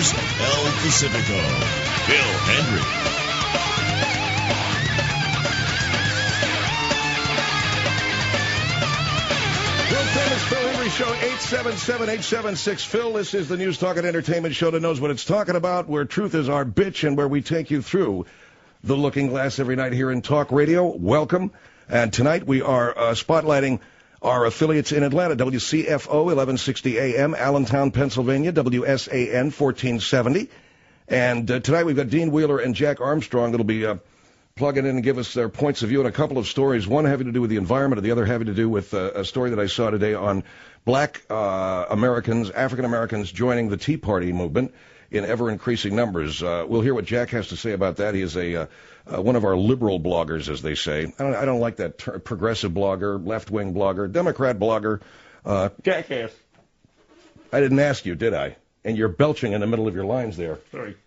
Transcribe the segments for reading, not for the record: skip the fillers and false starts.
Here's El Pacifico, Phil Hendry. Famous Phil Hendry Show, 877-876-PHIL. This is the News Talk and Entertainment Show that knows what it's talking about, where truth is our bitch and where we take you through the looking glass every night here in Talk Radio. Welcome. And tonight we are spotlighting our affiliates in Atlanta, WCFO 1160 AM, Allentown, Pennsylvania, WSAN 1470. And tonight we've got Dean Wheeler and Jack Armstrong that'll be plug in and give us their points of view on a couple of stories, one having to do with the environment, and the other having to do with a story that I saw today on black Americans, African Americans joining the Tea Party movement in ever-increasing numbers. We'll hear what Jack has to say about that. He is one of our liberal bloggers, as they say. I don't like that progressive blogger, left-wing blogger, Democrat blogger. Jackass. I didn't ask you, did I? And you're belching in the middle of your lines there. Sorry.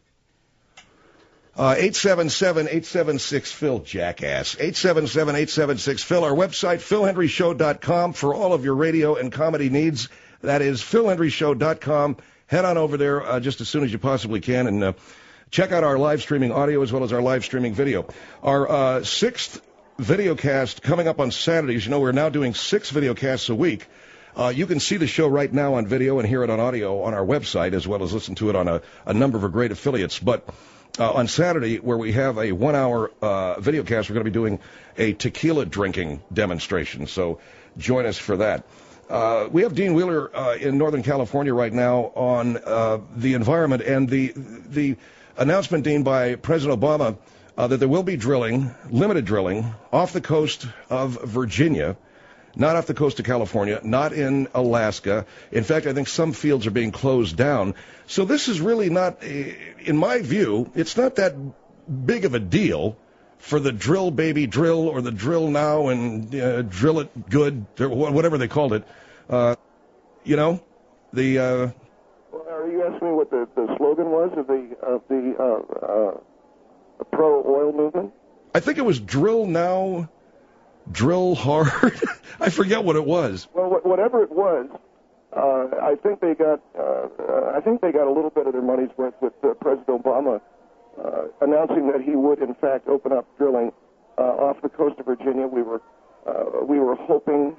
877-876-PHIL, jackass. 877-876-PHIL. Our website, philhendryshow.com, for all of your radio and comedy needs. That is philhendryshow.com. Head on over there just as soon as you possibly can and check out our live streaming audio as well as our live streaming video. Our sixth video cast coming up on Saturdays. You know, we're now doing 6 video casts a week. You can see the show right now on video and hear it on audio on our website, as well as listen to it on a number of our great affiliates. But on Saturday, where we have a 1-hour video cast, we're going to be doing a tequila drinking demonstration. So join us for that. We have Dean Wheeler in Northern California right now on the environment and the announcement, Dean, by President Obama that there will be drilling, limited drilling, off the coast of Virginia, not off the coast of California, not in Alaska. In fact, I think some fields are being closed down. So this is really not, in my view, it's not that big of a deal for the drill baby drill or the drill now and drill it good, or whatever they called it. You know, Well, are you asking me what the slogan was of the pro-oil movement? I think it was drill now, drill hard. I forget what it was. Well, whatever it was, I think they got a little bit of their money's worth with President Obama announcing that he would, in fact, open up drilling off the coast of Virginia. We were hoping.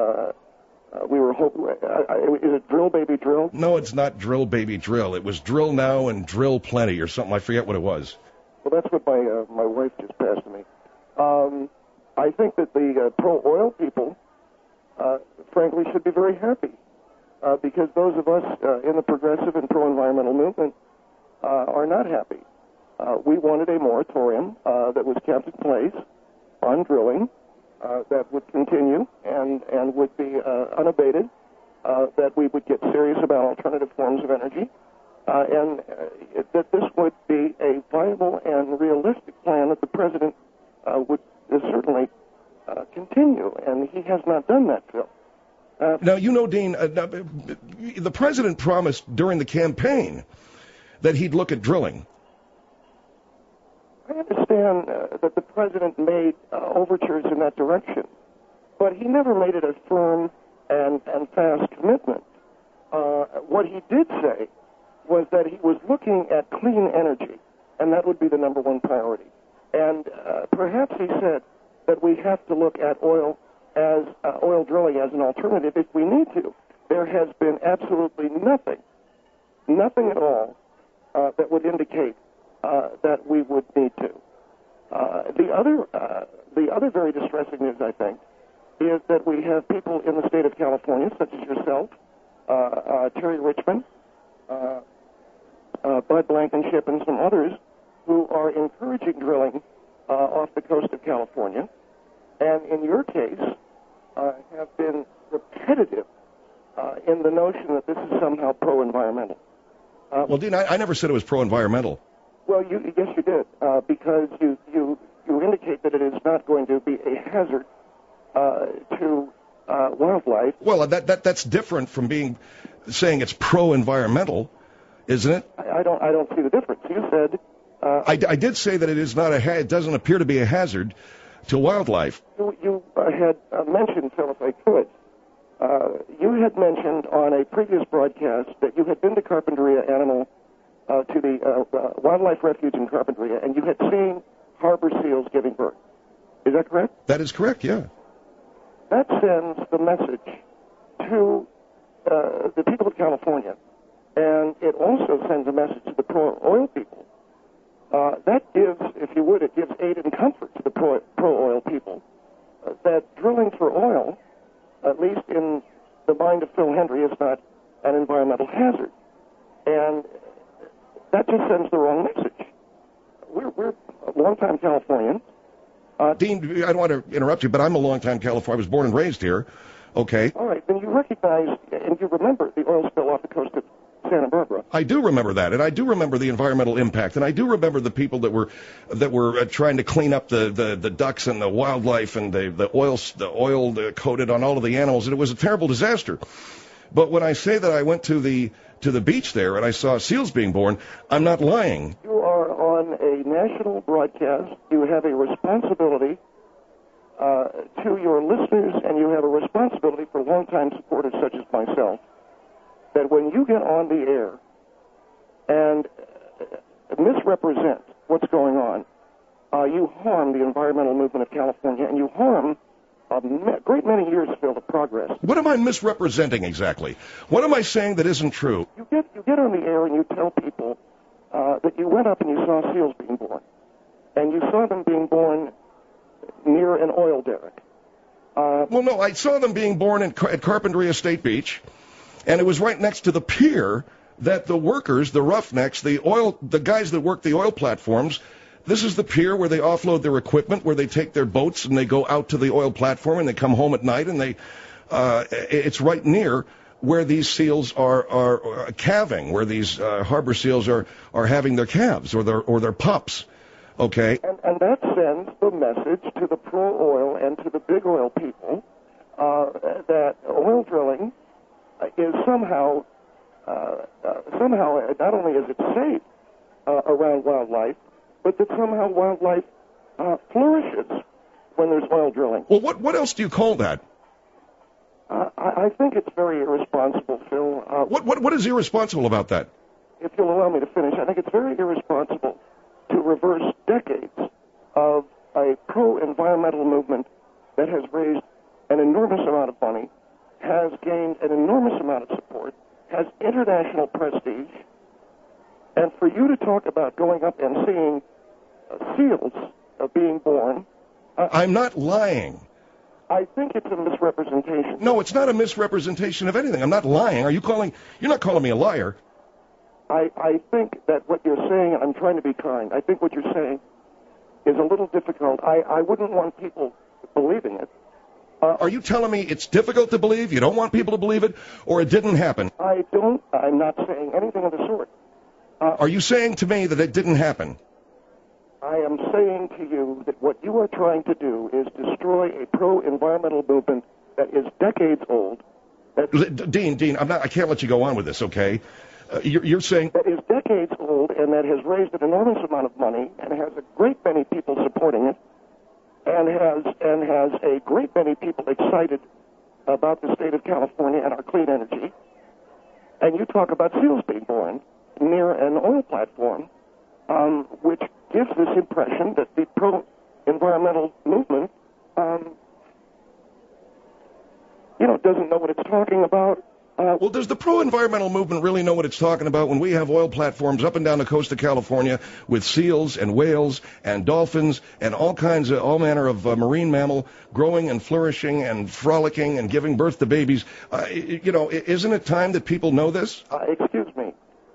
Is it drill baby drill? No, it's not drill baby drill. It was drill now and drill plenty or something. I forget what it was. Well, that's what my wife just passed to me. I think that the pro-oil people, frankly, should be very happy because those of us in the progressive and pro-environmental movement are not happy. We wanted a moratorium that was kept in place on drilling that would continue and would be unabated, that we would get serious about alternative forms of energy, and that this would be a viable and realistic plan that the president would certainly continue, and he has not done that, Phil. Now, you know, Dean, the president promised during the campaign that he'd look at drilling. I understand that the president made overtures in that direction, but he never made it a firm and fast commitment. What he did say was that he was looking at clean energy, and that would be the number one priority. And perhaps he said that we have to look at oil drilling as an alternative if we need to. There has been absolutely nothing at all that would indicate that we would need to. The other very distressing news, I think, is that we have people in the state of California, such as yourself, Terry Richmond, Bud Blankenship, and some others, who are encouraging drilling off the coast of California, and in your case, have been repetitive in the notion that this is somehow pro-environmental. Well, Dean, I never said it was pro-environmental. Well, yes, you did, because you indicate that it is not going to be a hazard to wildlife. Well, that's different from saying it's pro-environmental, isn't it? I don't see the difference. You said. I did say that it is not it doesn't appear to be a hazard to wildlife. You had mentioned, Phil, if I could, you had mentioned on a previous broadcast that you had been to Carpinteria Animal to the wildlife refuge in Carpinteria, and you had seen harbor seals giving birth. Is that correct? That is correct, yeah. That sends the message to the people of California, and it also sends a message to the pro-oil people. That gives, if you would, it gives aid and comfort to the pro-oil people that drilling for oil, at least in the mind of Phil Hendrie, is not an environmental hazard. And that just sends the wrong message. We're a long-time Californians. Dean, I don't want to interrupt you, but I'm a long-time Californian. I was born and raised here. Okay. All right. Then you recognize and you remember the oil spill off the coast of Santa Barbara. I do remember that, and I do remember the environmental impact, and I do remember the people that were trying to clean up the ducks and the wildlife and the oil coated on all of the animals, and it was a terrible disaster. But when I say that I went to the beach there and I saw seals being born, I'm not lying. You are on a national broadcast. You have a responsibility to your listeners, and you have a responsibility for longtime supporters such as myself, that when you get on the air and misrepresent what's going on, you harm the environmental movement of California, and you harm a great many years, Phil, of progress. What am I misrepresenting exactly? What am I saying that isn't true? You get on the air and you tell people that you went up and you saw seals being born, and you saw them being born near an oil derrick. Well, no, I saw them being born at Carpinteria State Beach, and it was right next to the pier that the workers, the roughnecks, the guys that work the oil platforms, this is the pier where they offload their equipment, where they take their boats and they go out to the oil platform and they come home at night, and it's right near where these seals are calving, where these harbor seals are having their calves or their pups. Okay. And that sends the message to the pro-oil and to the big oil people that oil drilling is somehow not only is it safe around wildlife, but that somehow wildlife flourishes when there's oil drilling. Well, what else do you call that? I think it's very irresponsible, Phil. What is irresponsible about that? If you'll allow me to finish, I think it's very irresponsible to reverse decades of a pro-environmental movement that has raised an enormous amount of money, has gained an enormous amount of support, has international prestige, and for you to talk about going up and seeing seals being born... I'm not lying. I think it's a misrepresentation. No, it's not a misrepresentation of anything. I'm not lying. You're not calling me a liar. I think that what you're saying, and I'm trying to be kind, I think what you're saying is a little difficult. I wouldn't want people believing it. Are you telling me it's difficult to believe, you don't want people to believe it, or it didn't happen? I'm not saying anything of the sort. Are you saying to me that it didn't happen? I am saying to you that what you are trying to do is destroy a pro-environmental movement that is decades old. Dean, I can't let you go on with this, okay? You're saying... That is decades old and that has raised an enormous amount of money and has a great many people supporting it and has a great many people excited about the state of California and our clean energy. And you talk about seals being born near an oil platform, which gives this impression that the pro-environmental movement, doesn't know what it's talking about. Well, does the pro-environmental movement really know what it's talking about when we have oil platforms up and down the coast of California with seals and whales and dolphins and all manner of marine mammal growing and flourishing and frolicking and giving birth to babies? Isn't it time that people know this? Excuse me.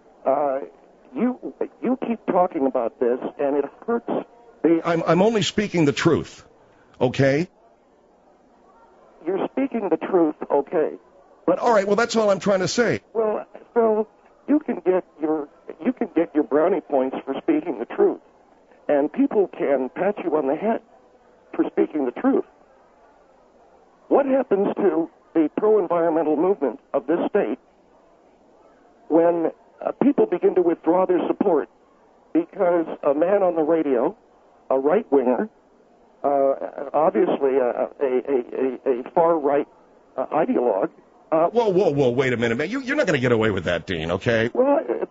You keep talking about this, and it hurts the... I'm only speaking the truth, okay? You're speaking the truth, okay. But all right, well, that's all I'm trying to say. Well, Phil, you can get your brownie points for speaking the truth, and people can pat you on the head for speaking the truth. What happens to the pro-environmental movement of this state when people begin to withdraw their support because a man on the radio, a right-winger, obviously a far-right ideologue. Whoa, wait a minute, man. You're not going to get away with that, Dean, okay? Well,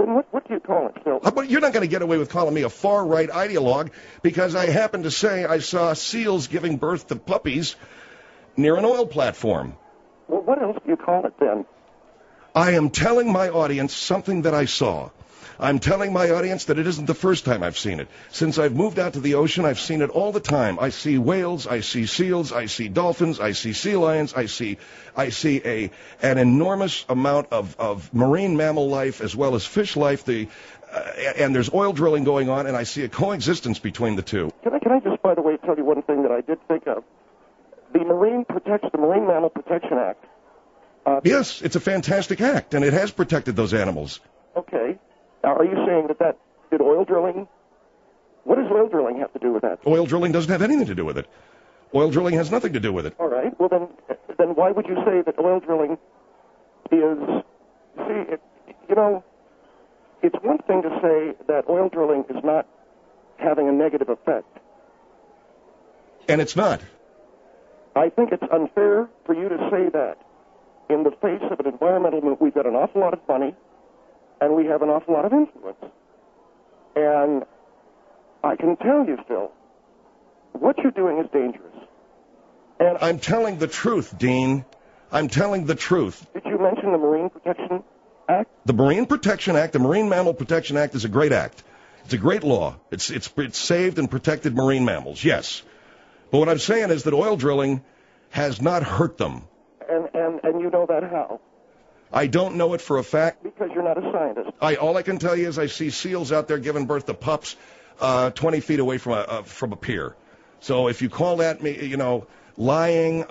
Then what do you call it, Phil? But you're not going to get away with calling me a far-right ideologue because I happen to say I saw seals giving birth to puppies near an oil platform. Well, what else do you call it then? I am telling my audience something that I saw. I'm telling my audience that it isn't the first time I've seen it. Since I've moved out to the ocean, I've seen it all the time. I see whales, I see seals, I see dolphins, I see sea lions, I see an enormous amount of marine mammal life as well as fish life. And there's oil drilling going on, and I see a coexistence between the two. Can I just, by the way, tell you one thing that I did think of? The Marine Mammal Protection Act. Yes, it's a fantastic act, and it has protected those animals. Okay. Now, are you saying that did oil drilling? What does oil drilling have to do with that? Oil drilling doesn't have anything to do with it. Oil drilling has nothing to do with it. All right. Well, then why would you say that oil drilling is? See, it's one thing to say that oil drilling is not having a negative effect. And it's not. I think it's unfair for you to say that in the face of an environmental movement. We've got an awful lot of money, and we have an awful lot of influence. And I can tell you, Phil, what you're doing is dangerous. And I'm telling the truth, Dean. I'm telling the truth. Did you mention the Marine Protection Act? The Marine Protection Act, the Marine Mammal Protection Act is a great act. It's a great law. It's saved and protected marine mammals, yes. But what I'm saying is that oil drilling has not hurt them. And you know that how? I don't know it for a fact. Because you're not a scientist. All I can tell you is I see seals out there giving birth to pups 20 feet away from a pier. So if you call that lying.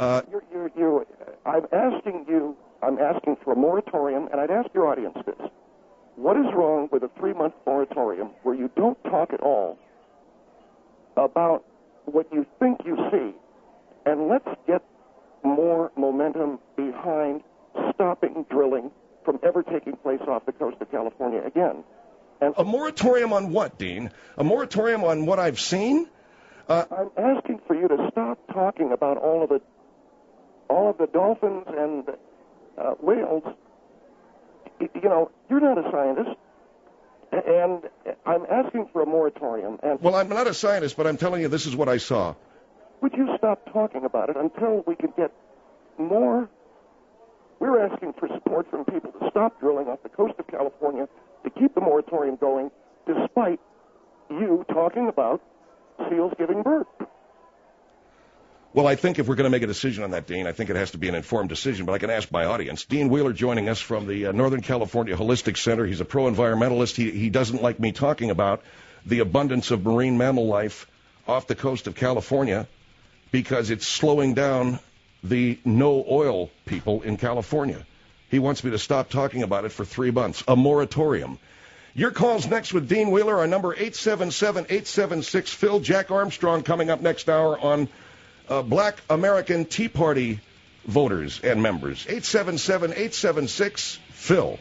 I'm asking for a moratorium, and I'd ask your audience this. What is wrong with a 3-month moratorium where you don't talk at all about what you think you see, and let's get more momentum behind stopping drilling from ever taking place off the coast of California again. And a moratorium on what, Dean? A moratorium on what I've seen? I'm asking for you to stop talking about all of the dolphins and whales. You're not a scientist, and I'm asking for a moratorium. Well, I'm not a scientist, but I'm telling you this is what I saw. Would you stop talking about it until we can get more? We're asking for support from people to stop drilling off the coast of California, to keep the moratorium going, despite you talking about seals giving birth. Well, I think if we're going to make a decision on that, Dean, I think it has to be an informed decision, but I can ask my audience. Dean Wheeler joining us from the Northern California Holistic Center. He's a pro-environmentalist. He doesn't like me talking about the abundance of marine mammal life off the coast of California because it's slowing down the no-oil people in California. He wants me to stop talking about it for 3 months, a moratorium. Your call's next with Dean Wheeler. Our number 877-876-PHIL. Jack Armstrong coming up next hour on Black American Tea Party voters and members. 877-876-PHIL.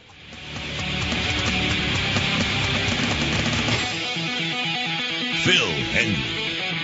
Phil Hendrie.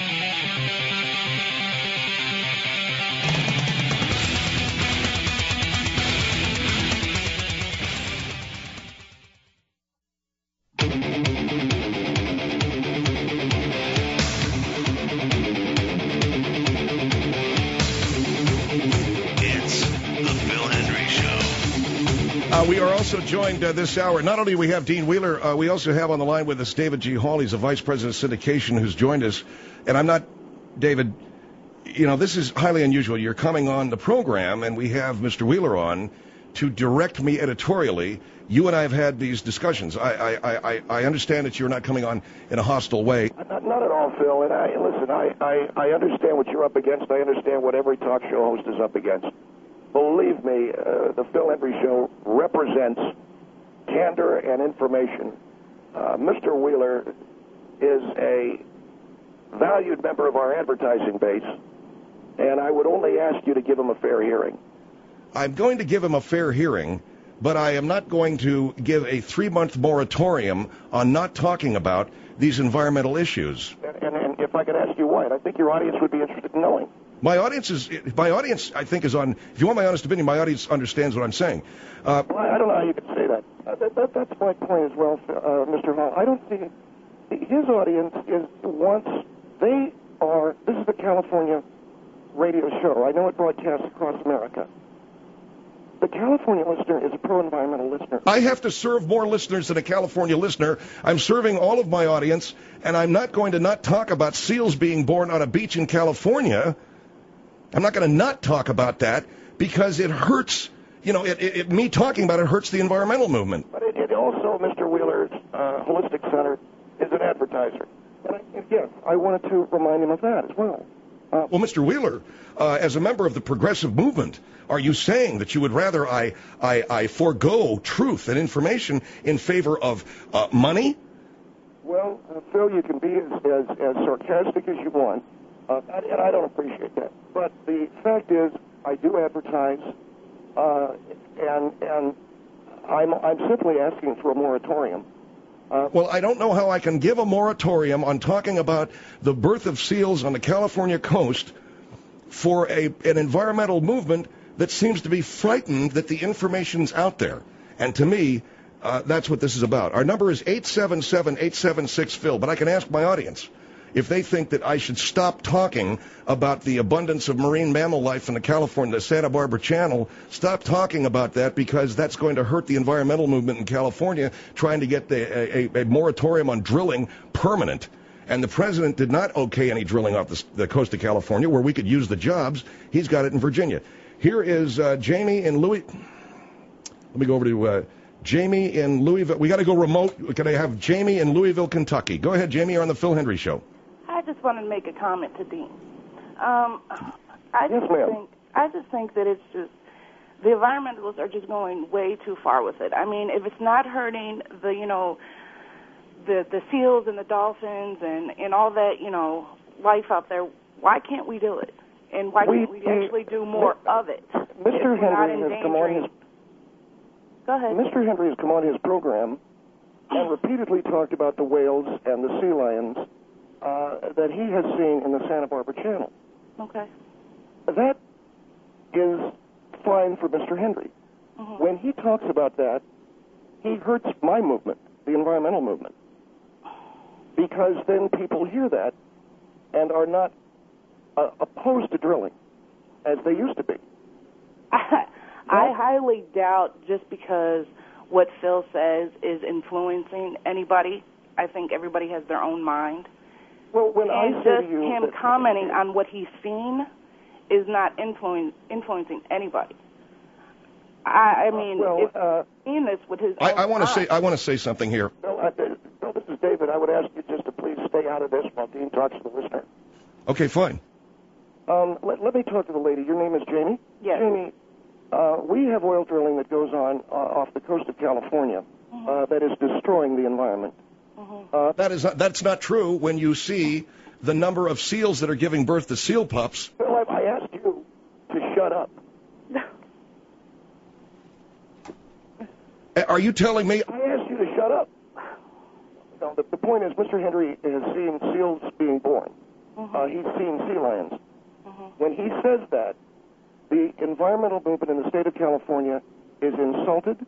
We are also joined this hour. Not only do we have Dean Wheeler, we also have on the line with us David G. Hall. He's a vice president of syndication who's joined us. And I'm not, David, this is highly unusual. You're coming on the program, and we have Mr. Wheeler on to direct me editorially. You and I have had these discussions. I understand that you're not coming on in a hostile way. Not at all, Phil. And I understand what you're up against. I understand what every talk show host is up against. Believe me, the Phil Hendrie Show represents candor and information. Mr. Wheeler is a valued member of our advertising base, and I would only ask you to give him a fair hearing. I'm going to give him a fair hearing, but I am not going to give a 3-month moratorium on not talking about these environmental issues. And if I could ask you why, I think your audience would be interested in knowing. My audience, I think, is on. If you want my honest opinion, my audience understands what I'm saying. Well, I don't know how you could say that. That's my point as well, Mr. Hall. I don't see his audience this is the California radio show. I know it broadcasts across America. The California listener is a pro-environmental listener. I have to serve more listeners than a California listener. I'm serving all of my audience, and I'm not going to not talk about seals being born on a beach in California. I'm not going to not talk about that because it hurts. You know, me talking about it hurts the environmental movement. But it also, Mr. Wheeler's Holistic Center is an advertiser. And again, I wanted to remind him of that as well. Well, Mr. Wheeler, as a member of the progressive movement, are you saying that you would rather I forego truth and information in favor of money? Well, Phil, you can be as sarcastic as you want, and I don't appreciate that. But the fact is, I do advertise, and I'm simply asking for a moratorium. Well, I don't know how I can give a moratorium on talking about the birth of seals on the California coast for an environmental movement that seems to be frightened that the information's out there. And to me, that's what this is about. Our number is 877-876-PHIL, but I can ask my audience if they think that I should stop talking about the abundance of marine mammal life in the Santa Barbara Channel, stop talking about that because that's going to hurt the environmental movement in California, trying to get a moratorium on drilling permanent. And the president did not okay any drilling off the coast of California where we could use the jobs. He's got it in Virginia. Here is Jamie in Louis. Let me go over to Jamie in Louisville. We got to go remote. Can I have Jamie in Louisville, Kentucky? Go ahead, Jamie. You're on the Phil Hendry Show. I just wanted to make a comment to Dean. Yes, ma'am. I just think that it's just the environmentalists are just going way too far with it. I mean, if it's not hurting the seals and the dolphins and all that life out there, why can't we do it? And why can't we actually do more of it? Mr. Hendry has come on his. Go ahead. Mr. Hendry has come on his program and repeatedly talked about the whales and the sea lions that he has seen in the Santa Barbara Channel. Okay. That is fine for Mr. Hendry. Mm-hmm. When he talks about that, he hurts my movement, the environmental movement, because then people hear that and are not opposed to drilling as they used to be. I highly doubt just because what Phil says is influencing anybody. I think everybody has their own mind. Well, when and I say just to you him commenting on what he's seen is not influencing anybody. I mean, if he's seen this with his own I want to say something here. Bill, this is David. I would ask you just to please stay out of this while Dean talks to the listener. Okay, fine. Let me talk to the lady. Your name is Jamie? Yes. Jamie, we have oil drilling that goes on off the coast of California that is destroying the environment. That's not true when you see the number of seals that are giving birth to seal pups. Bill, I asked you to shut up. Are you telling me? I asked you to shut up. No, the point is, Mr. Hendry has seen seals being born. He's seen sea lions. When he says that, the environmental movement in the state of California is insulted.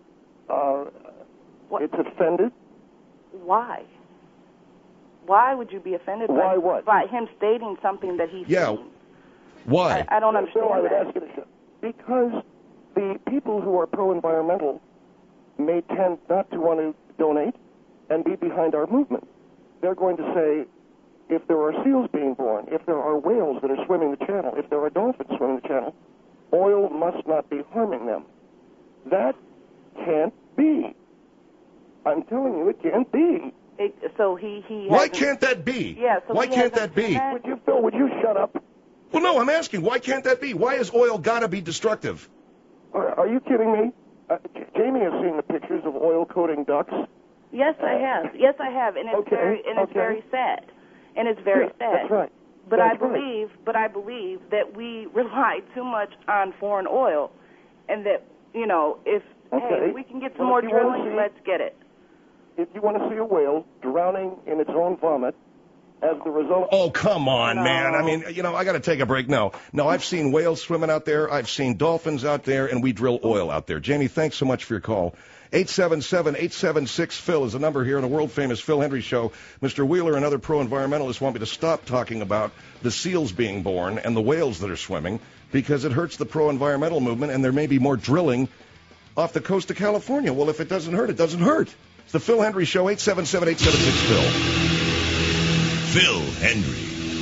It's offended. Why? Why would you be offended by him stating something that he's seen? Why? I don't understand I would ask you to shut. Because the people who are pro-environmental may tend not to want to donate and be behind our movement. They're going to say, if there are seals being born, if there are whales that are swimming the channel, if there are dolphins swimming the channel, oil must not be harming them. That can't be. I'm telling you, it can't be. Why can't that be? Yeah, so why can't that be? Would you shut up? Well, no, I'm asking, why can't that be? Why has oil got to be destructive? Are you kidding me? Jamie has seen the pictures of oil-coating ducks. Yes, I have. Yes, I have, and it's very sad. And it's very sad. That's right. But I believe that we rely too much on foreign oil, and that if we can get some more drilling, let's get it. If you want to see a whale drowning in its own vomit, as the result. Oh, come on, No. man. I mean, I got to take a break. No, I've seen whales swimming out there. I've seen dolphins out there, and we drill oil out there. Jamie, thanks so much for your call. 877-876-PHIL is the number here on the world-famous Phil Hendry Show. Mr. Wheeler and other pro-environmentalists want me to stop talking about the seals being born and the whales that are swimming because it hurts the pro-environmental movement, and there may be more drilling off the coast of California. Well, if it doesn't hurt, it doesn't hurt. It's the Phil Hendry Show, 877-876-PHIL. Phil Hendry.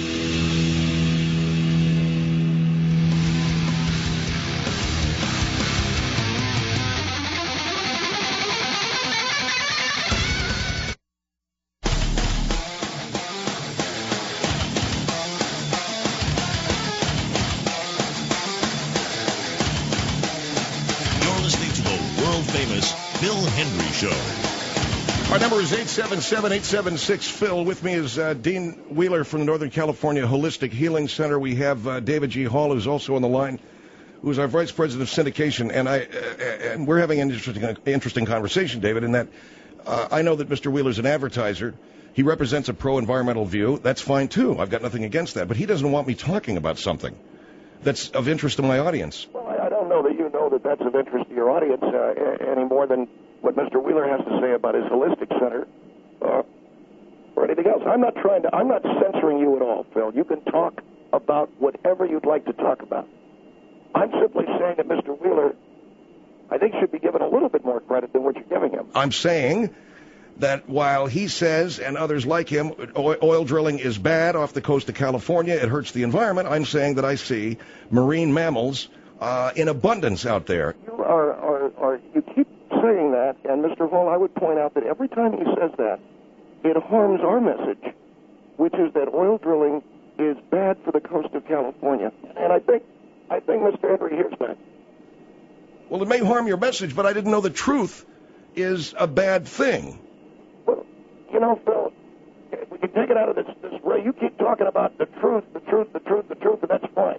You're listening to the world-famous Phil Hendry Show. Our number is 877-876-PHIL. With me is Dean Wheeler from the Northern California Holistic Healing Center. We have David G. Hall, who's also on the line, who's our Vice President of Syndication. And we're having an interesting conversation, David, in that I know that Mr. Wheeler's an advertiser. He represents a pro-environmental view. That's fine, too. I've got nothing against that. But he doesn't want me talking about something that's of interest to my audience. Well, I don't know that you know that that's of interest to your audience any more than what Mr. Wheeler has to say about his holistic center or anything else. I'm not censoring you at all, Phil. You can talk about whatever you'd like to talk about. I'm simply saying that Mr. Wheeler, I think, should be given a little bit more credit than what you're giving him. I'm saying that while he says, and others like him, oil drilling is bad off the coast of California, it hurts the environment, I'm saying that I see marine mammals in abundance out there. You keep saying that, and Mr. Hall, I would point out that every time he says that, it harms our message, which is that oil drilling is bad for the coast of California. And I think Mr. Hendry hears that. Well, it may harm your message, but I didn't know the truth is a bad thing. Well, Phil, we can take it out of this way. You keep talking about the truth, and that's fine.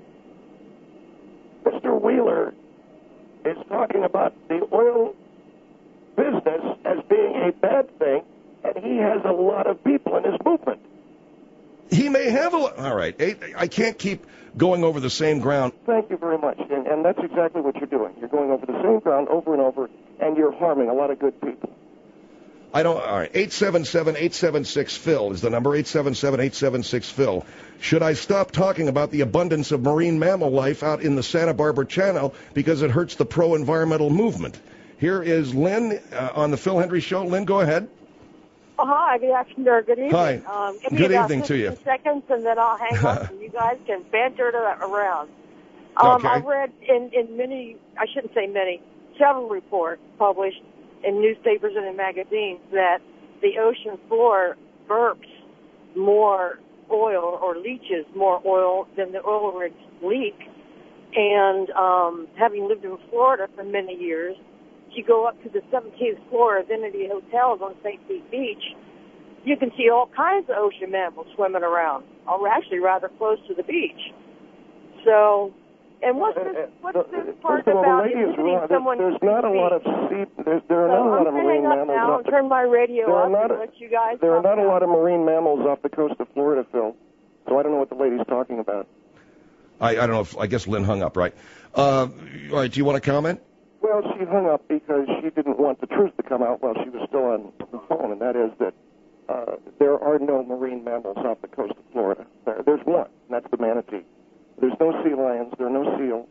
Mr. Wheeler is talking about the oil business as being a bad thing, and he has a lot of people in his movement. He may have a lot. All right. I can't keep going over the same ground. Thank you very much, and that's exactly what you're doing. You're going over the same ground over and over, and you're harming a lot of good people. All right. 877-876-PHIL is the number, 877-876-PHIL. Should I stop talking about the abundance of marine mammal life out in the Santa Barbara Channel because it hurts the pro-environmental movement? Here is Lynn on the Phil Hendry Show. Lynn, go ahead. Hi, good afternoon, or good evening. Hi. Give me Good about evening to you. 15 seconds, and then I'll hang up, and you guys can banter it around. Okay. I've read in many, I shouldn't say many, several reports published in newspapers and in magazines that the ocean floor burps more oil or leaches more oil than the oil rigs leak. And having lived in Florida for many years, if you go up to the 17th floor of Infinity Hotels on St. Pete Beach, you can see all kinds of ocean mammals swimming around, or actually rather close to the beach. So, and what's this part about hitting someone? There's not a lot of there are not a lot of marine mammals. I'll turn my radio up and let you guys. There are not a lot of marine mammals off the coast of Florida, Phil. So I don't know what the lady's talking about. I don't know if, I guess Lynn hung up, right? All right, do you want to comment? Well, she hung up because she didn't want the truth to come out while she was still on the phone, and that is that there are no marine mammals off the coast of Florida. There's one, and that's the manatee. There's no sea lions, there are no seals,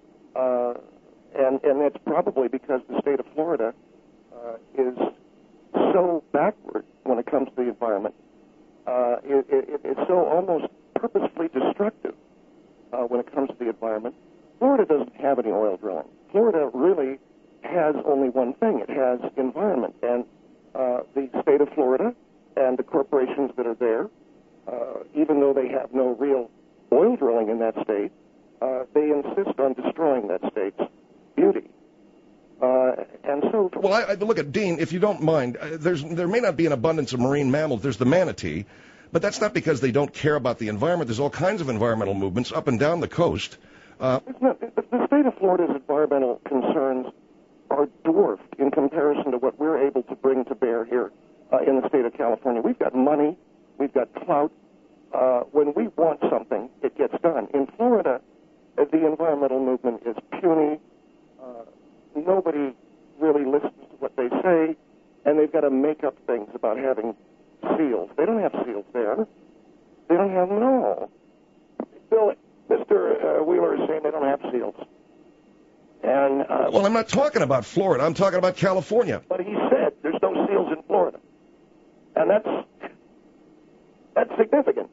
and that's probably because the state of Florida is so backward when it comes to the environment. It's so almost purposefully destructive when it comes to the environment. Florida doesn't have any oil drilling. Florida really has only one thing. It has environment. And the state of Florida and the corporations that are there, even though they have no real oil drilling in that state, they insist on destroying that state's beauty. And so... Well, I look at Dean, if you don't mind, there may not be an abundance of marine mammals. There's the manatee, but that's not because they don't care about the environment. There's all kinds of environmental movements up and down the coast. The state of Florida's environmental concerns are dwarfed in comparison to what we're able to bring to bear here in the state of California. We've got money, we've got clout, when we want something, it gets done. In Florida, the environmental movement is puny. Nobody really listens to what they say, and they've got to make up things about having seals. They don't have seals there. They don't have them at all. Bill, Mr. Wheeler is saying they don't have seals. And well, I'm not talking about Florida. I'm talking about California. But he said there's no seals in Florida, and that's significant.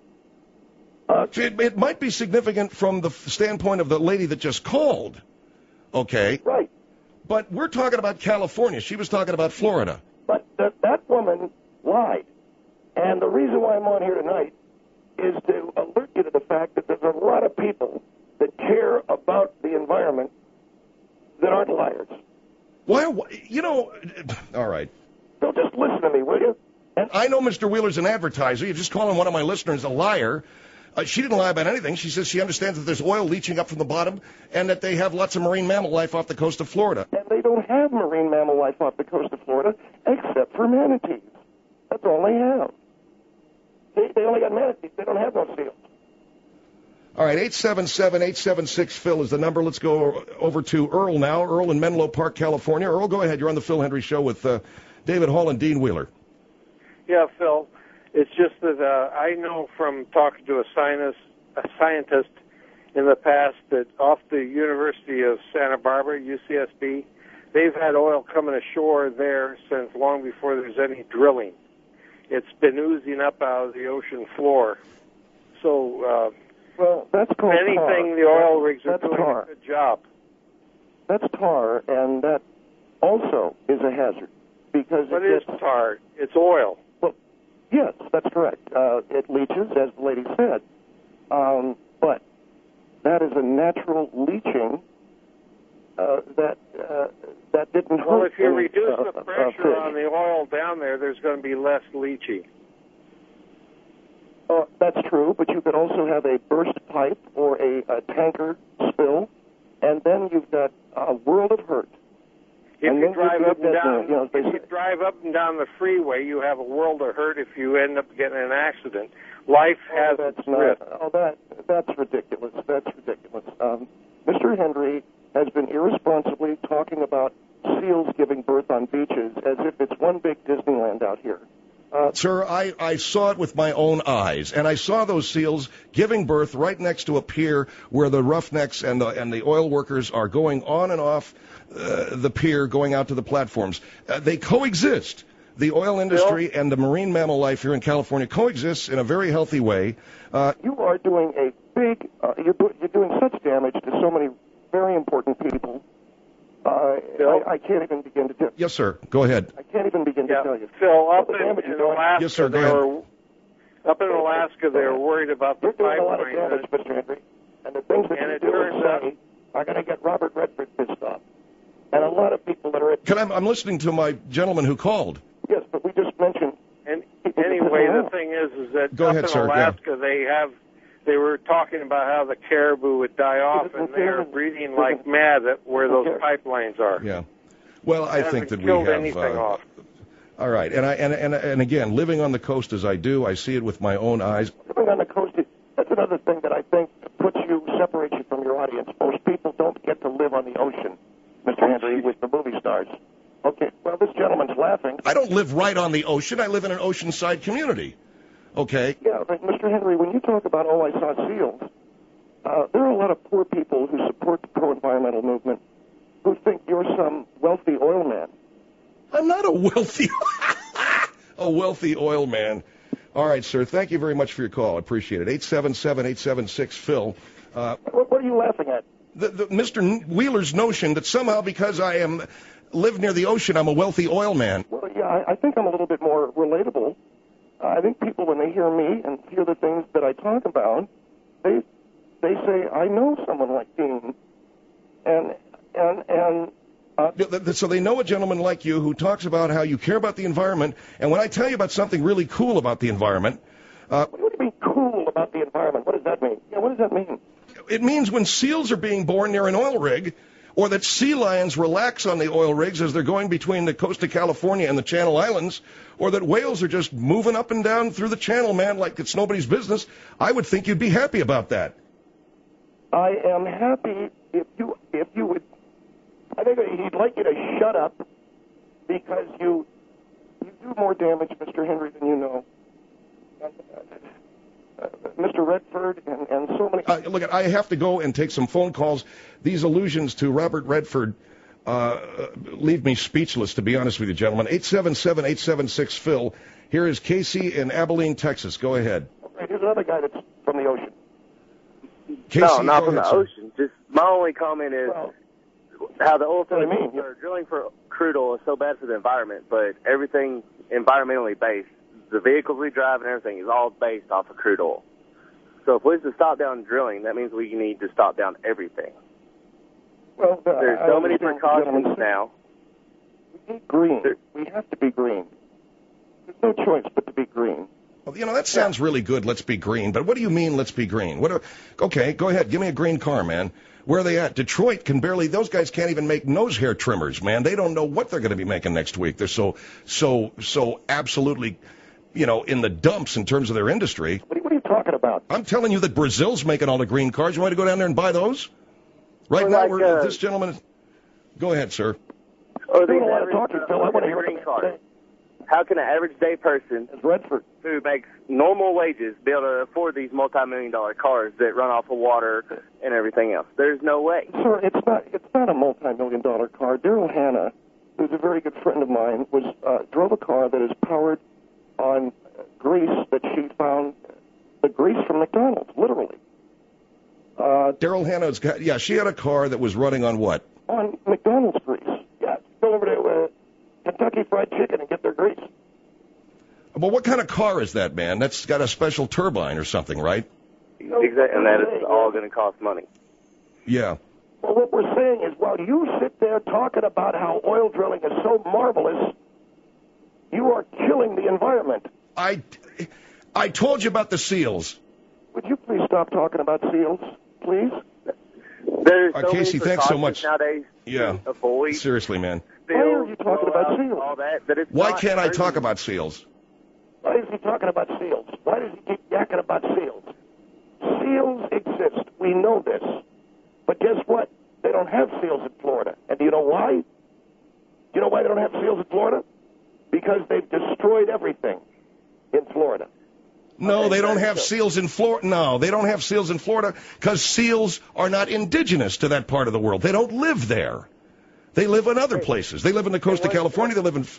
It might be significant from the standpoint of the lady that just called. Okay. Right. But we're talking about California. She was talking about Florida. But that woman lied. And the reason why I'm on here tonight is to alert you to the fact that there's a lot of people that care about the environment that aren't liars. Why? You know, all right. So just listen to me, will you? And I know Mr. Wheeler's an advertiser. You're just calling one of my listeners a liar. She didn't lie about anything. She says she understands that there's oil leaching up from the bottom and that they have lots of marine mammal life off the coast of Florida. And they don't have marine mammal life off the coast of Florida except for manatees. That's all they have. They only got manatees. They don't have no seals. All right, 877-876-PHIL is the number. Let's go over to Earl now. Earl in Menlo Park, California. Earl, go ahead. You're on the Phil Hendry Show with David Hall and Dean Wheeler. Yeah, Phil. It's just that I know from talking to a scientist in the past that off the University of Santa Barbara, UCSB, they've had oil coming ashore there since long before there's any drilling. It's been oozing up out of the ocean floor. So, well, that's called if anything, tar. the oil rigs are doing tar. a good job. That's tar, and that also is a hazard because What is tar? It's oil. Yes, that's correct. It leaches, as the lady said. But that is a natural leaching that didn't hurt. Well, if you reduce the pressure on the oil down there, there's going to be less leaching. That's true, but you could also have a burst pipe or a tanker spill, and then you've got a world of hurt. If you drive up and down, if you drive up and down the freeway, you have a world of hurt if you end up getting in an accident. Life has its risk. That's ridiculous. That's ridiculous. Mr. Hendry has been irresponsibly talking about seals giving birth on beaches as if it's one big Disneyland out here. Sir, I saw it with my own eyes, and I saw those seals giving birth right next to a pier where the roughnecks and the oil workers are going on and off the pier, going out to the platforms. They coexist. The oil industry and the marine mammal life here in California coexists in a very healthy way. You are doing a big, you're doing such damage to so many very important people. I can't even begin to tell you. Yes, sir. Go ahead. I can't even begin to tell you. Phil, up in Alaska, yes, sir, go ahead. They were worried about the pipeline. You're doing a lot of damage, that, Mr. Henry. And the things that you do and say are going to get Robert Redford pissed off. And a lot of people that are at... I'm listening to my gentleman who called. Yes, but we just mentioned... And anyway, the thing is that go up ahead, in sir, Alaska, they were talking about how the caribou would die off, and they're breeding like mad where those pipelines are. Yeah. Well, I think that we killed have... anything off. All right, and again, living on the coast as I do, I see it with my own eyes. Living on the coast, that's another thing that I think separates you from your audience. Most people don't get to live on the ocean, Mr. Henry, with the movie stars. Okay, well, this gentleman's laughing. I don't live right on the ocean. I live in an oceanside community. Okay? Yeah, but Mr. Henry, when you talk about, I saw seals, there are a lot of poor people who support the pro-environmental movement who think you're some wealthy oil man. I'm not a wealthy oil man. All right, sir. Thank you very much for your call. I appreciate it. 877-876-PHIL. What are you laughing at? Mr. Wheeler's notion that somehow because I live near the ocean, I'm a wealthy oil man. Well, yeah, I think I'm a little bit more relatable. I think people, when they hear me and hear the things that I talk about, they say, I know someone like Dean. So they know a gentleman like you who talks about how you care about the environment, and when I tell you about something really cool about the environment... what do you mean cool about the environment? What does that mean? Yeah, what does that mean? It means when seals are being born near an oil rig, or that sea lions relax on the oil rigs as they're going between the coast of California and the Channel Islands, or that whales are just moving up and down through the channel, man, like it's nobody's business, I would think you'd be happy about that. I am happy if you would. I think he'd like you to shut up because you do more damage, Mr. Henry, than you know. Mr. Redford and so many. Look, I have to go and take some phone calls. These allusions to Robert Redford leave me speechless, to be honest with you, gentlemen. 877-876-PHIL. Here is Casey in Abilene, Texas. Go ahead. Okay, here's another guy that's from the ocean. Casey, no, not from ahead, the sir. ocean. Just my only comment is how the oil fields I mean, are drilling for crude oil is so bad for the environment, but everything environmentally based, the vehicles we drive and everything is all based off of crude oil. So if we have to stop down drilling, that means we need to stop down everything. Well, There's so many precautions now. We need green. We have to be green. There's no choice but to be green. Well, you know, that sounds really good, let's be green. But what do you mean, let's be green? Okay, go ahead. Give me a green car, man. Where are they at? Detroit can barely, those guys can't even make nose hair trimmers, man. They don't know what they're going to be making next week. They're so absolutely, you know, in the dumps in terms of their industry. What are you talking about? I'm telling you that Brazil's making all the green cars. You want to go down there and buy those? Right Well, now, this gentleman, go ahead, sir. Or Doing a lot of talking, Phil. I want to hear green what cars. How can an average day person It's Redford. who makes normal wages be able to afford these multi-million-dollar cars that run off of water and everything else? There's no way. Sir, it's not a multi-million-dollar car. Daryl Hannah, who's a very good friend of mine, drove a car that is powered on grease that she found, the grease from McDonald's, literally. Daryl Hannah's got, she had a car that was running on what? On McDonald's grease. Yeah, go over to Kentucky Fried Chicken and get their grease. Well, what kind of car is that, man? That's got a special turbine or something, right? Exactly, and that is all going to cost money. Yeah. Well, what we're saying is, while you sit there talking about how oil drilling is so marvelous, you are killing the environment. I told you about the seals. Would you please stop talking about seals, please? There's so Casey, many thanks so precautions much. nowadays Yeah. to avoid Seriously, man. Why are you talking about seals? all that it's Why not can't I hurting. talk about seals? Why is he talking about seals? Why does he keep yakking about seals? Seals exist. We know this. But guess what? They don't have seals in Florida. And do you know why? Do you know why they don't have seals in Florida? Because they've destroyed everything in Florida. No, they don't have seals in Florida. No, they don't have seals in Florida because seals are not indigenous to that part of the world. They don't live there. They live in other places. They live in the coast of California. They live in...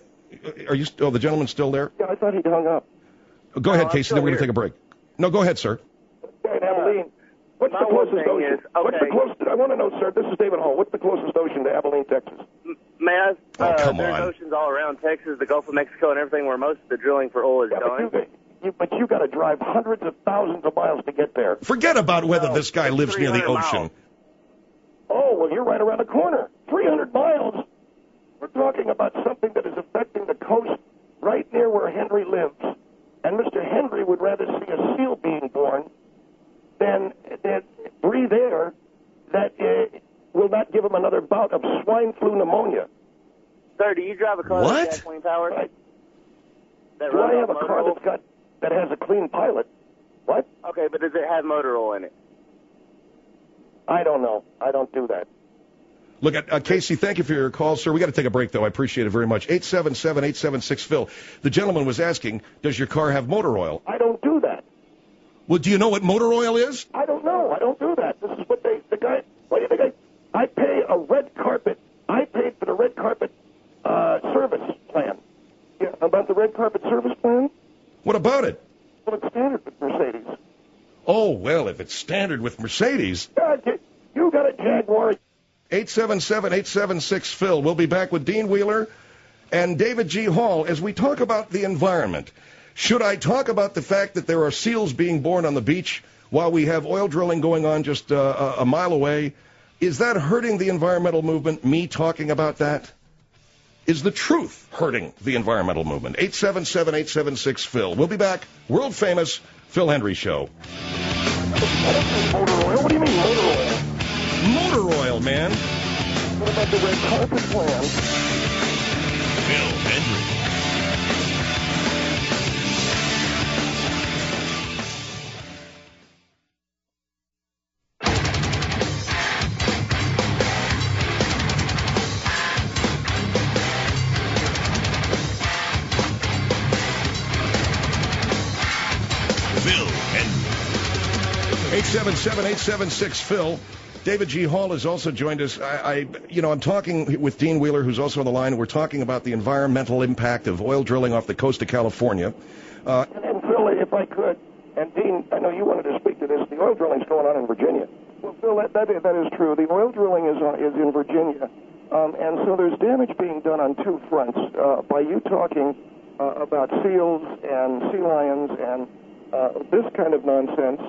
the gentleman's still there? Yeah, I thought he'd hung up. Go ahead, I'm Casey, still then we're going to here. take a break. No, go ahead, sir. In Abilene. What's My the whole closest thing ocean? is, What's the okay. closest? I want to know, sir. This is David Hall. What's the closest ocean to Abilene, Texas? May I? Oh, come there's on. oceans all around Texas, the Gulf of Mexico, and everything where most of the drilling for oil is Yeah, done. but you got to drive hundreds of thousands of miles to get there. Forget about whether this guy it's lives near the 300 ocean. miles. Oh, well, you're right around the corner. 300 miles. We're talking about something that is affecting the coast right near where Henry lives. And Mr. Henry would rather see a seal being born than breathe air that will not give him another bout of swine flu pneumonia. Sir, do you drive a car What? that's gasoline powered? Right. That Do I runs have a off car motor oil? that has a clean pilot? What? Okay, but does it have motor oil in it? I don't know. I don't do that. Look, Casey, thank you for your call, sir. We got to take a break, though. I appreciate it very much. 877-876-PHIL. The gentleman was asking, does your car have motor oil? I don't do that. Well, do you know what motor oil is? I don't know. I don't do that. This is what the guy, what do you think? I pay a red carpet. I paid for the red carpet service plan. Yeah, about the red carpet service plan? What about it? Well, it's standard with Mercedes. Oh, well, if it's standard with Mercedes. God, you got a Jaguar. 877-876-PHIL. We'll be back with Dean Wheeler and David G. Hall as we talk about the environment. Should I talk about the fact that there are seals being born on the beach while we have oil drilling going on just a mile away? Is that hurting the environmental movement, me talking about that? Is the truth hurting the environmental movement? 877-876-PHIL. We'll be back. World famous Phil Hendry Show. Motor oil? What do you mean motor oil? Motor oil, man. What about the red carpet plan? Phil Hendry. Phil Hendry. 877-876-PHIL. David G. Hall has also joined us. I'm talking with Dean Wheeler, who's also on the line. We're talking about the environmental impact of oil drilling off the coast of California. And Phil, if I could, and Dean, I know you wanted to speak to this. The oil drilling's going on in Virginia. Well, Phil, that is true. The oil drilling is in Virginia, and so there's damage being done on two fronts. By you talking about seals and sea lions and this kind of nonsense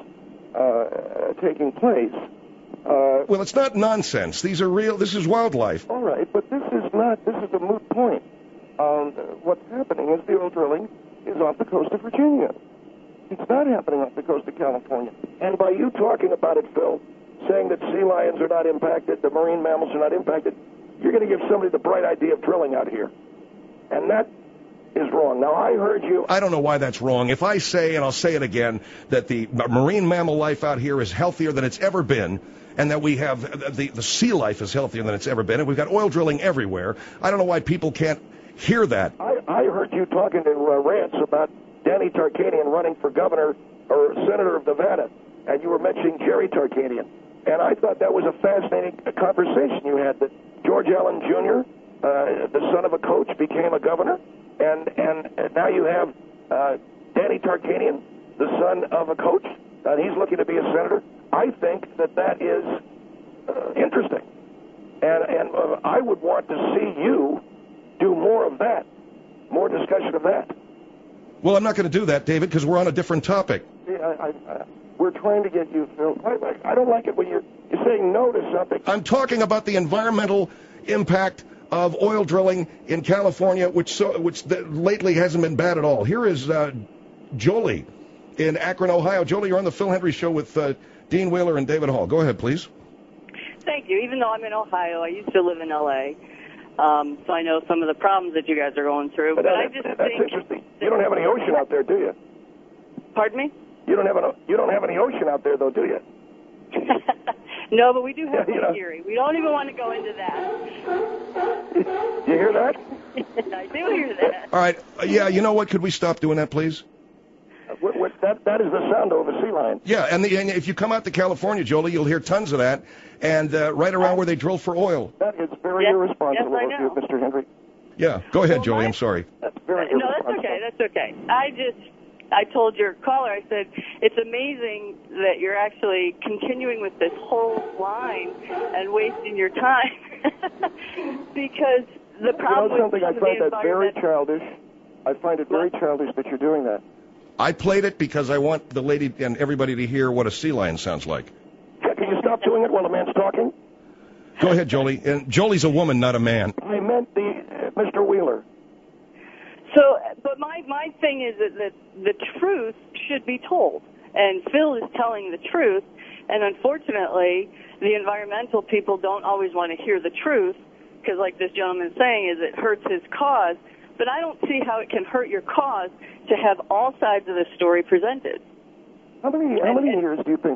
taking place. Well, it's not nonsense. These are real. This is wildlife. All right, but this is a moot point. What's happening is the oil drilling is off the coast of Virginia. It's not happening off the coast of California. And by you talking about it, Phil, saying that sea lions are not impacted, the marine mammals are not impacted, you're going to give somebody the bright idea of drilling out here. And that is wrong. Now, I heard you. I don't know why that's wrong. If I say, and I'll say it again, that the marine mammal life out here is healthier than it's ever been, and that we have the sea life is healthier than it's ever been, and we've got oil drilling everywhere, I don't know why people can't hear that. I heard you talking to Rance about Danny Tarkanian running for governor or senator of Nevada, and you were mentioning Jerry Tarkanian. And I thought that was a fascinating conversation you had, that George Allen Jr., the son of a coach, became a governor, and now you have Danny Tarkanian, the son of a coach, and he's looking to be a senator. I think that is interesting, and I would want to see you do more of that, more discussion of that. Well, I'm not going to do that, David, because we're on a different topic. See, we're trying to get you, Phil. I don't like it when you're saying no to something. I'm talking about the environmental impact of oil drilling in California, which lately hasn't been bad at all. Here is Jolie in Akron, Ohio. Jolie, you're on the Phil Hendry Show with Dean Wheeler and David Hall. Go ahead, please. Thank you. Even though I'm in Ohio, I used to live in L.A., so I know some of the problems that you guys are going through. But I just that's think interesting. You don't have any ocean out there, do you? Pardon me? You don't have any ocean out there, though, do you? No, but we do have Lake Erie. We don't even want to go into that. You hear that? I do hear that. All right. Yeah, you know what? Could we stop doing that, please? That is the sound of a sea lion. Yeah, and if you come out to California, Jolie, you'll hear tons of that, and right around where they drill for oil. That is very irresponsible of you, Mr. Hendry. Yeah, go ahead, Jolie. I'm sorry. That's very irresponsible. No, that's okay. I told your caller, I said, it's amazing that you're actually continuing with this whole line and wasting your time because the problem something, I find that very childish. I find it very childish that you're doing that. I played it because I want the lady and everybody to hear what a sea lion sounds like. Can you stop doing it while the man's talking? Go ahead, Jolie. And Jolie's a woman, not a man. I meant Mr. Wheeler. So, but my thing is that the truth should be told, and Phil is telling the truth, and unfortunately, the environmental people don't always want to hear the truth, because like this gentleman's saying, is it hurts his cause, but I don't see how it can hurt your cause to have all sides of the story presented. How many years do you think,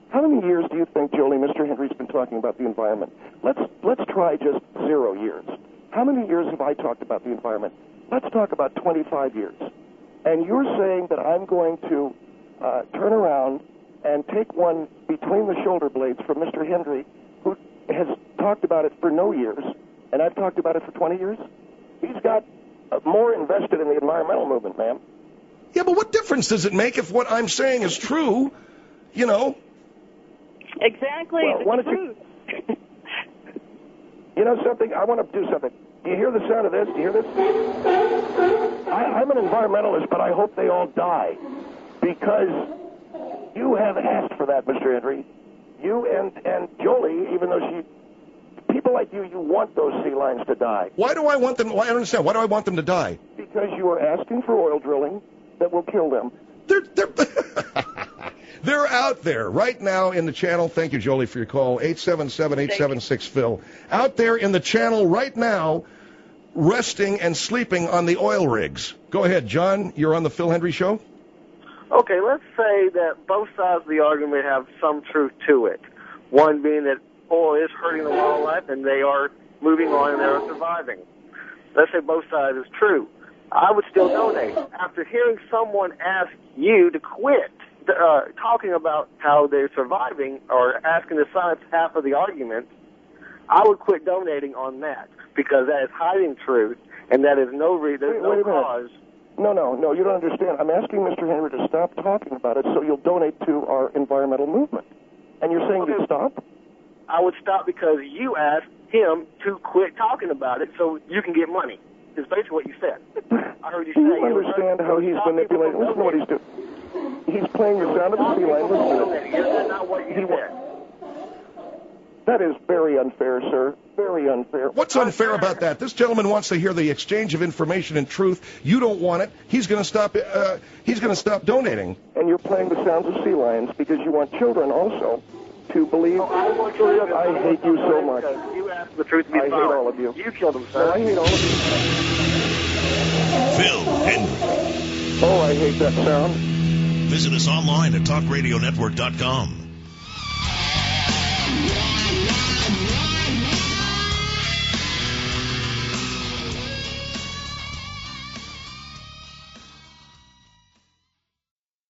Jolie, Mr. Hendry's been talking about the environment? Let's try just 0 years. How many years have I talked about the environment? Let's talk about 25 years. And you're saying that I'm going to turn around and take one between the shoulder blades from Mr. Hendry, who has talked about it for no years, and I've talked about it for 20 years? He's got more invested in the environmental movement, ma'am. Yeah, but what difference does it make if what I'm saying is true? You know? Exactly. Well, the truth. You know something? I want to do something. Do you hear the sound of this? Do you hear this? I'm an environmentalist, but I hope they all die. Because you have asked for that, Mr. Hendry. You and Jolie, even though people like you want those sea lions to die. Why do I want them? I don't understand. Why do I want them to die? Because you are asking for oil drilling that will kill them. They're out there right now in the channel. Thank you, Jolie, for your call. 877-876-PHIL. Out there in the channel right now, resting and sleeping on the oil rigs. Go ahead, John. You're on the Phil Hendry Show. Okay, let's say that both sides of the argument have some truth to it. One being that oil is hurting the wildlife and they are moving on and they are surviving. Let's say both sides is true. I would still donate. After hearing someone ask you to quit talking about how they're surviving or asking the science half of the argument, I would quit donating on that because that is hiding truth and that is no reason, there's no cause. No, you don't understand. I'm asking Mr. Henry to stop talking about it so you'll donate to our environmental movement. And you're saying you'd stop? I would stop because you asked him to quit talking about it so you can get money. Is basically what you said. I heard you say. Do you understand how he's manipulating? Listen to what he's doing. He's playing the sound of the sea lion. That's not what you said. That is very unfair, sir. Very unfair. What's unfair about that? This gentleman wants to hear the exchange of information and truth. You don't want it. He's going to stop. He's going to stop donating. And you're playing the sounds of sea lions because you want children also to believe. I hate you so much. You asked the truth to be I hate all of you. You killed him, sir. No, I hate all of you. Phil Hendry. Oh, I hate that sound. Visit us online at talkradionetwork.com.